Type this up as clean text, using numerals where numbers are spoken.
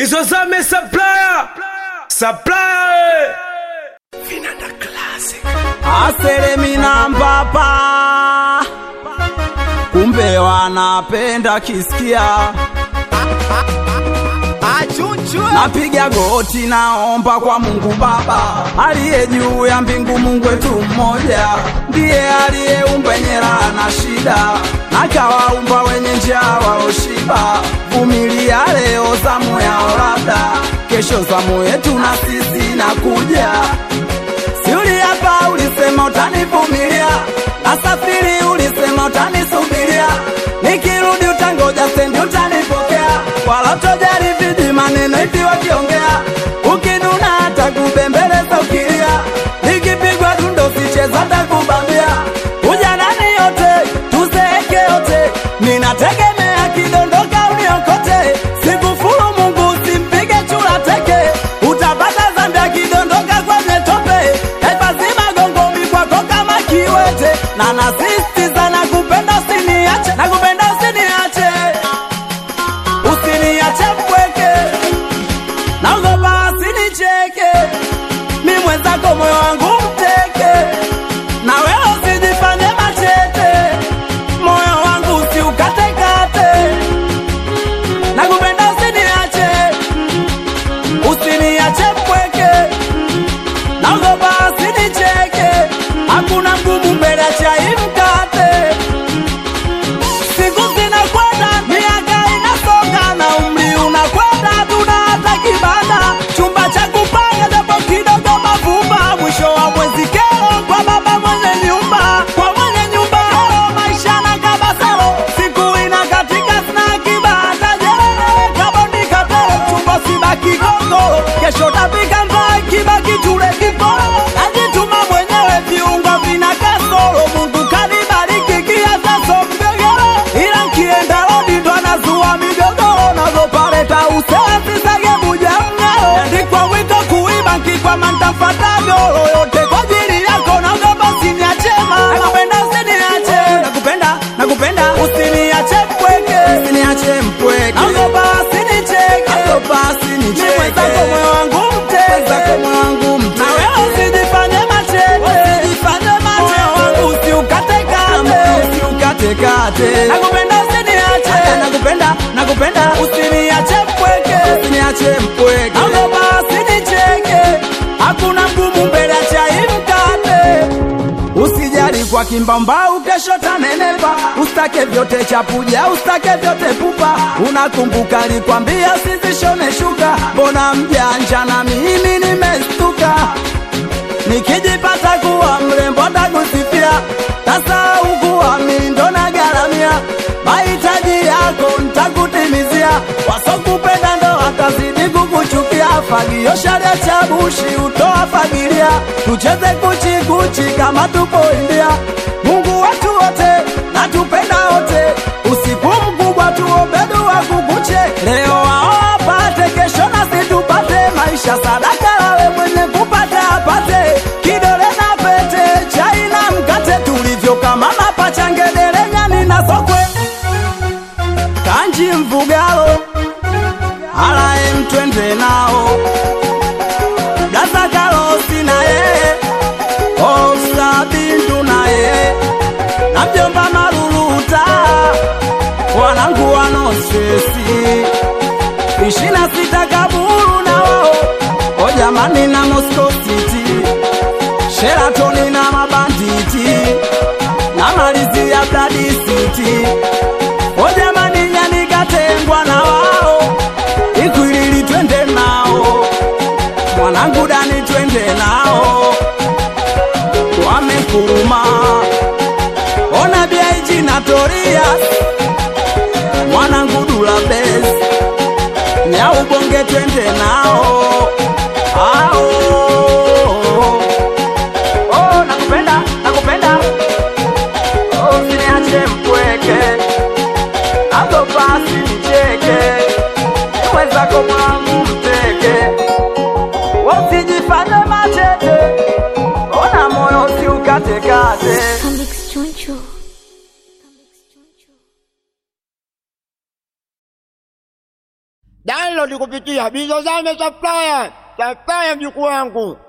Isozame supplier. Supplier. Vinanda Classic. Asere mina mpapa, kumbe wanapenda kisikia. Napiga goti naomba kwa Mungu Baba aliye juu ya mbingu, Mungu wetu mmoja ndiye aliyeumba nyera na shida, na kawaumba wenye njaa waoshiba. Vumilia leo zamu yao, labda kesho zamu yetu na sisi nakuja. Siuli hapa ulisema utanivumilia, nasafiri ulisema utanisubiria, nikirudi utangoja sendi utanipokea, wala utojali viji maneno iti wakiongea, ukinuna hata kubembeleza ukilia, nikipigwa dundo sicheza hata kubambia. Ujanani yote tuzeeke yote, ninategemea kidondoka uniokote, sikufuru Mungu usimpige chula teke, utapata zambi kidondoka kwenye tope, epazima gongomi kwako kama kiwete, na nasistiza na kupenda usiniache, na kupenda usiniache, usiniache mpweke, naogopa usinicheke, mi mwenzako moyo wangu mteke, na wewe usijifanye machete, moyo wangu usiukatekate, na kupenda usiniache, usiniache mpweke, naogopa usinicheke, hakuna mgumu mbele ya chai mkate. Siku zinakwenda, miaka inasonga, na umri unakwenda, tuna hata kibanda, chumba cha kupanga japo kidogo mavumba, mwisho wa mwezi kero kwa baba mwenye nyumba, kwa mwenye nyumba maisha na kabasalo, siku inakatika sina kibanda, jere kaboni katele, chumba sibaki gongo, kesho tapika mvaa kibaki tule kiporo, najituma mwenyewe viungo vina kasoro, Mungu kanibariki kiasaso mgogoro, ila nkienda rodi ndo anazua migogoro, nagopaleta usasi sage buja mngaro, andikwa wito kuiba nkikwa mantafata goro, yote kwa jiri yako nagopa usiniachema, nakupenda usiniache, nakupenda usiniache mpweke, usiniache mpweke, nagopa usinicheke, nagopa usinicheke, mwenzako moyo wangu mteke, mwenzako moyo wangu mteke, na wewe usijifanye machete, usijifanye machete, moyo wangu usiukatekate, usiukatekate, nakupenda usiniache, nakupenda usiniache mpweke, usiniache mpweke, nagopa usinicheke, hakuna mgumu mbele ya chai mkate. Usijali kwa kimbambau kesho tanenepa, ustake vyote chapuja, ustake vyote pupa, unakumbuka nilikwambia usizishone shuka, mbona mjanja na mimi nimestuka, nikijipata kuwa mrembo takusifia, sasa ukuwa mimi ndo nagaramia, mahitaji yako nitakutimizia, wasokupenda ndo watazidi kukuchukia, fagio sharia chabushi utoa fagilia, tucheze kuchikuchi kama tupo India, Mungu watu wote natupenda wote, usiku mkubwa tuombe dua kukuche, leo wao wapate kesho nasi tupate, maisha sadaka lawe mwenye kupata apate, kidole na pete chai na mkate, tulivyo kama mapacha ngedere nyani na sokwe, kanji mvugalo alae mtwende nao, gaza karosi na ye Ofsa bindu na ye, na mjomba maruluta, wanangu wano stresi, 26 kaburu na wao, o jamani na Moscow City, Sheraton na mabanditi, na malizi ya Bloody City, o jamani nyani katengwa na wao, Ikwilili twende nao, mwanangu Dani twende nao, wamekuruma, ona biaiji na Torias, mwanangu Dula Bez, nyau bonge twende nao, ao, oh nakupenda, oh usiniache mpweke, nagopa usinicheke, mwenzako mwangu mteke, usijifanye machete, ona moyo usiukatekate. Download download kupitia Bizozame Supplier. Supplier mjukuu wangu.